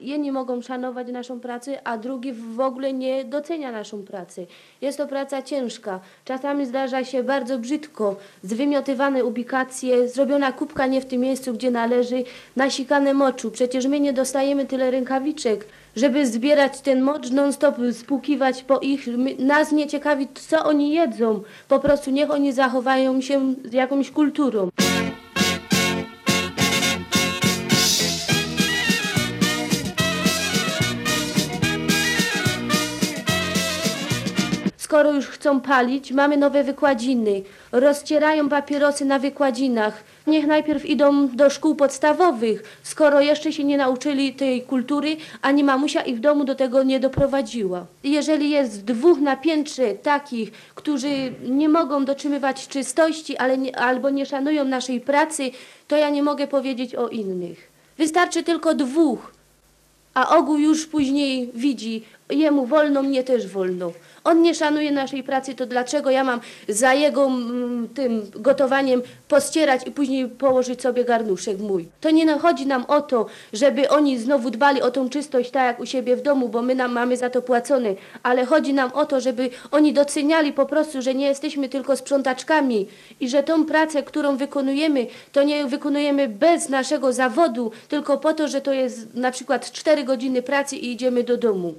jedni mogą szanować naszą pracę, a drugi w ogóle nie docenia naszą pracę. Jest to praca ciężka. Czasami zdarza się bardzo brzydko, zwymiotywane ubikacje, zrobiona kubka nie w tym miejscu, gdzie należy, nasikane moczu. Przecież my nie dostajemy tyle rękawiczek, żeby zbierać ten mocz, non-stop spłukiwać po ich. Nas nie ciekawi, co oni jedzą. Po prostu niech oni zachowają się z jakąś kulturą. Skoro już chcą palić, mamy nowe wykładziny. Rozcierają papierosy na wykładzinach. Niech najpierw idą do szkół podstawowych, skoro jeszcze się nie nauczyli tej kultury, ani mamusia ich w domu do tego nie doprowadziła. Jeżeli jest 2 na piętrze takich, którzy nie mogą dotrzymywać czystości, albo nie szanują naszej pracy, to ja nie mogę powiedzieć o innych. Wystarczy tylko 2, a ogół już później widzi, jemu wolno, mnie też wolno. On nie szanuje naszej pracy, to dlaczego ja mam za jego tym gotowaniem pościerać i później położyć sobie garnuszek mój? To nie chodzi nam o to, żeby oni znowu dbali o tą czystość tak jak u siebie w domu, bo my mamy za to płacone, ale chodzi nam o to, żeby oni doceniali po prostu, że nie jesteśmy tylko sprzątaczkami i że tą pracę, którą wykonujemy, to nie wykonujemy bez naszego zawodu, tylko po to, że to jest na przykład 4 godziny pracy i idziemy do domu.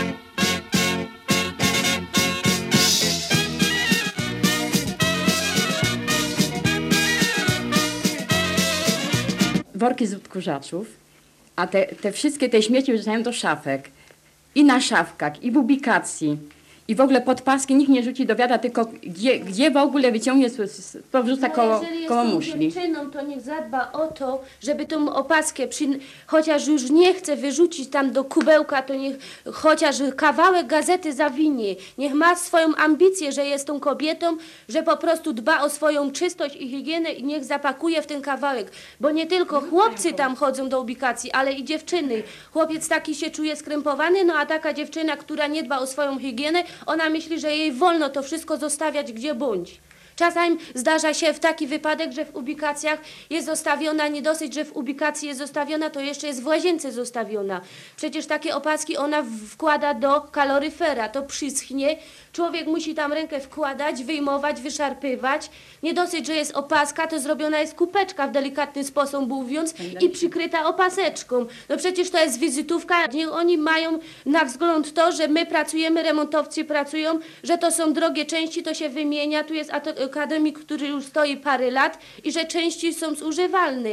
Worki z odkurzaczów, a te wszystkie te śmieci wrzucają do szafek. I na szafkach, i w ubikacji. I w ogóle podpaski nikt nie rzuci do wiadra, tylko gdzie w ogóle wyciągnie, to wrzuca koło muszli. Jeżeli dziewczyną, to niech zadba o to, żeby tą opaskę, chociaż już nie chce wyrzucić tam do kubełka, to niech chociaż kawałek gazety zawinie. Niech ma swoją ambicję, że jest tą kobietą, że po prostu dba o swoją czystość i higienę i niech zapakuje w ten kawałek. Bo nie tylko chłopcy tam chodzą do ubikacji, ale i dziewczyny. Chłopiec taki się czuje skrępowany, no a taka dziewczyna, która nie dba o swoją higienę, ona myśli, że jej wolno to wszystko zostawiać gdzie bądź. Czasami zdarza się w taki wypadek, że w ubikacjach jest zostawiona, nie dosyć, że w ubikacji jest zostawiona, to jeszcze jest w łazience zostawiona. Przecież takie opaski ona wkłada do kaloryfera, to przyschnie. Człowiek musi tam rękę wkładać, wyjmować, wyszarpywać. Nie dosyć, że jest opaska, to zrobiona jest kubeczka w delikatny sposób mówiąc i przykryta opaseczką. No przecież to jest wizytówka. Niech oni mają na wzgląd to, że my pracujemy, remontowcy pracują, że to są drogie części, to się wymienia. Tu jest akademik, który już stoi parę lat i że części są zużywalne.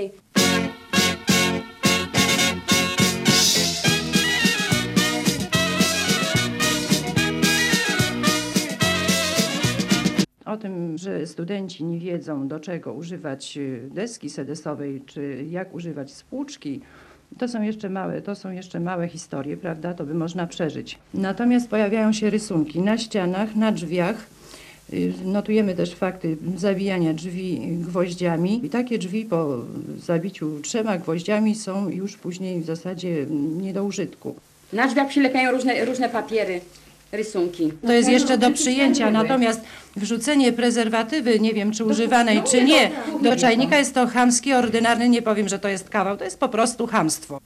O tym, że studenci nie wiedzą, do czego używać deski sedesowej, czy jak używać spłuczki, to są jeszcze małe historie, prawda? To by można przeżyć. Natomiast pojawiają się rysunki na ścianach, na drzwiach. Notujemy też fakty zabijania drzwi gwoździami. I takie drzwi po zabiciu 3 gwoździami są już później w zasadzie nie do użytku. Na drzwiach przylepiają różne papiery, rysunki. To jest jeszcze do przyjęcia, natomiast wrzucenie prezerwatywy, nie wiem czy używanej czy nie, do czajnika jest to chamskie, ordynarne, nie powiem, że to jest kawał, to jest po prostu chamstwo.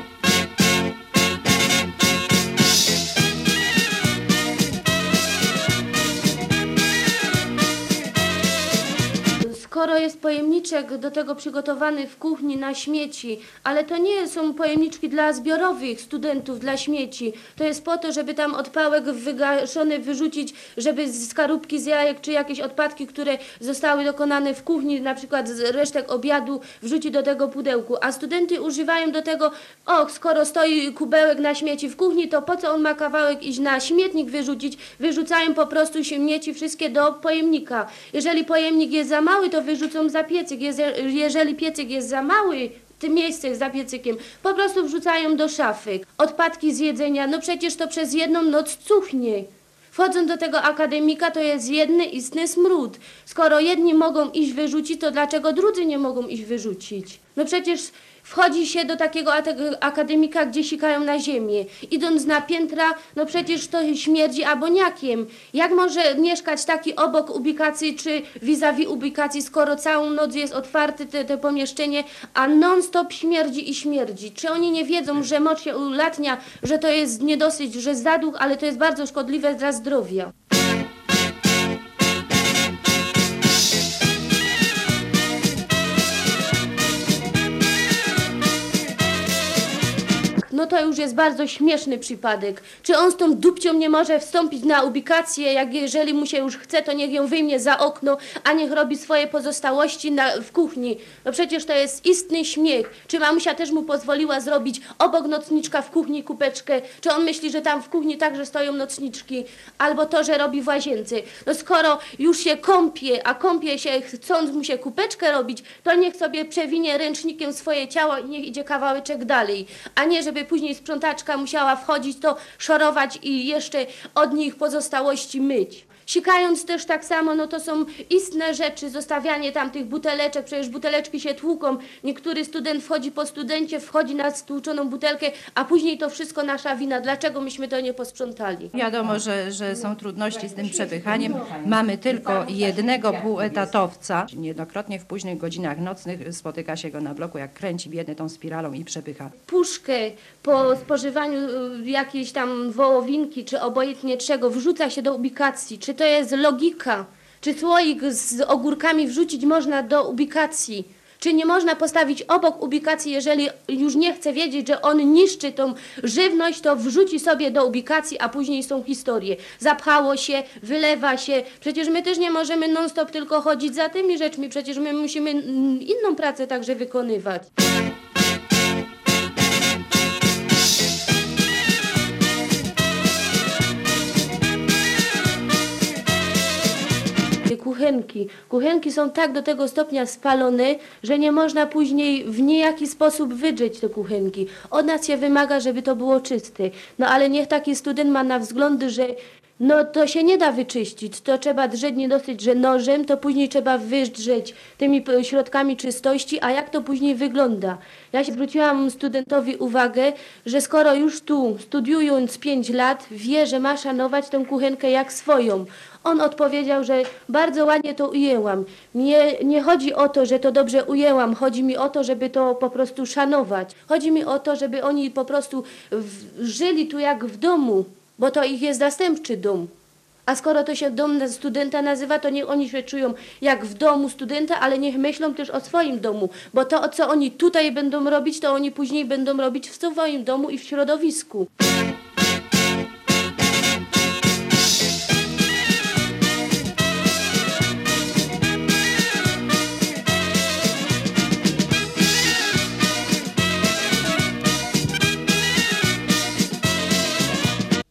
Skoro jest pojemniczek do tego przygotowany w kuchni na śmieci, ale to nie są pojemniczki dla zbiorowych studentów, dla śmieci. To jest po to, żeby tam odpałek wygaszony wyrzucić, żeby skorupki z jajek czy jakieś odpadki, które zostały dokonane w kuchni, na przykład z resztek obiadu, wrzucić do tego pudełku. A studenty używają do tego, skoro stoi kubełek na śmieci w kuchni, to po co on ma kawałek iść na śmietnik wyrzucić? Wyrzucają po prostu śmieci wszystkie do pojemnika. Jeżeli pojemnik jest za mały, to wyrzucą za piecyk. Jeżeli piecyk jest za mały, tym miejsce za piecykiem, po prostu wrzucają do szafy. Odpadki z jedzenia, no przecież to przez jedną noc cuchnie. Wchodząc do tego akademika, to jest jedny istny smród. Skoro jedni mogą iść wyrzucić, to dlaczego drudzy nie mogą iść wyrzucić? No przecież Wchodzi się do takiego akademika, gdzie sikają na ziemię. Idąc na piętra, no przecież to śmierdzi aboniakiem. Jak może mieszkać taki obok ubikacji czy vis-a-vis ubikacji, skoro całą noc jest otwarte te pomieszczenie, a non-stop śmierdzi i śmierdzi? Czy oni nie wiedzą, że moc się ulatnia, że to jest niedosyć, że zaduch, ale to jest bardzo szkodliwe dla zdrowia? No to już jest bardzo śmieszny przypadek. Czy on z tą dupcią nie może wstąpić na ubikację, jak jeżeli mu się już chce, to niech ją wyjmie za okno, a niech robi swoje pozostałości w kuchni. No przecież to jest istny śmiech. Czy mamusia też mu pozwoliła zrobić obok nocniczka w kuchni kupeczkę? Czy on myśli, że tam w kuchni także stoją nocniczki? Albo to, że robi w łazience. No skoro już się kąpie, a kąpie się chcąc mu się kupeczkę robić, to niech sobie przewinie ręcznikiem swoje ciało i niech idzie kawałeczek dalej. A nie, żeby później sprzątaczka musiała wchodzić, to szorować i jeszcze od nich pozostałości myć. Sikając też tak samo, no to są istne rzeczy, zostawianie tam tych buteleczek, przecież buteleczki się tłuką. Niektóry student wchodzi po studencie, wchodzi na stłuczoną butelkę, a później to wszystko nasza wina. Dlaczego myśmy to nie posprzątali? Wiadomo, że są trudności z tym przepychaniem. Mamy tylko jednego półetatowca. Niejednokrotnie w późnych godzinach nocnych spotyka się go na bloku, jak kręci biedny tą spiralą i przepycha. Puszkę po spożywaniu jakiejś tam wołowinki, czy obojętnie czego, wrzuca się do ubikacji. Czy to jest logika? Czy słoik z ogórkami wrzucić można do ubikacji? Czy nie można postawić obok ubikacji, jeżeli już nie chce wiedzieć, że on niszczy tą żywność, to wrzuci sobie do ubikacji, a później są historie. Zapchało się, wylewa się. Przecież my też nie możemy non-stop tylko chodzić za tymi rzeczmi. Przecież my musimy inną pracę także wykonywać. Kuchenki są tak do tego stopnia spalone, że nie można później w niejaki sposób wydrzeć te kuchenki. Od nas się wymaga, żeby to było czyste. No ale niech taki student ma na wzgląd, że no to się nie da wyczyścić, to trzeba drzeć nie dosyć, że nożem, to później trzeba wydrzeć tymi środkami czystości, a jak to później wygląda. Ja się zwróciłam studentowi uwagę, że skoro już tu studiując 5 lat wie, że ma szanować tę kuchenkę jak swoją. On odpowiedział, że bardzo ładnie to ujęłam. Nie chodzi o to, że to dobrze ujęłam, chodzi mi o to, żeby to po prostu szanować. Chodzi mi o to, żeby oni po prostu żyli tu jak w domu, bo to ich jest zastępczy dom. A skoro to się dom studenta nazywa, to niech oni się czują jak w domu studenta, ale niech myślą też o swoim domu, bo to, co oni tutaj będą robić, to oni później będą robić w swoim domu i w środowisku.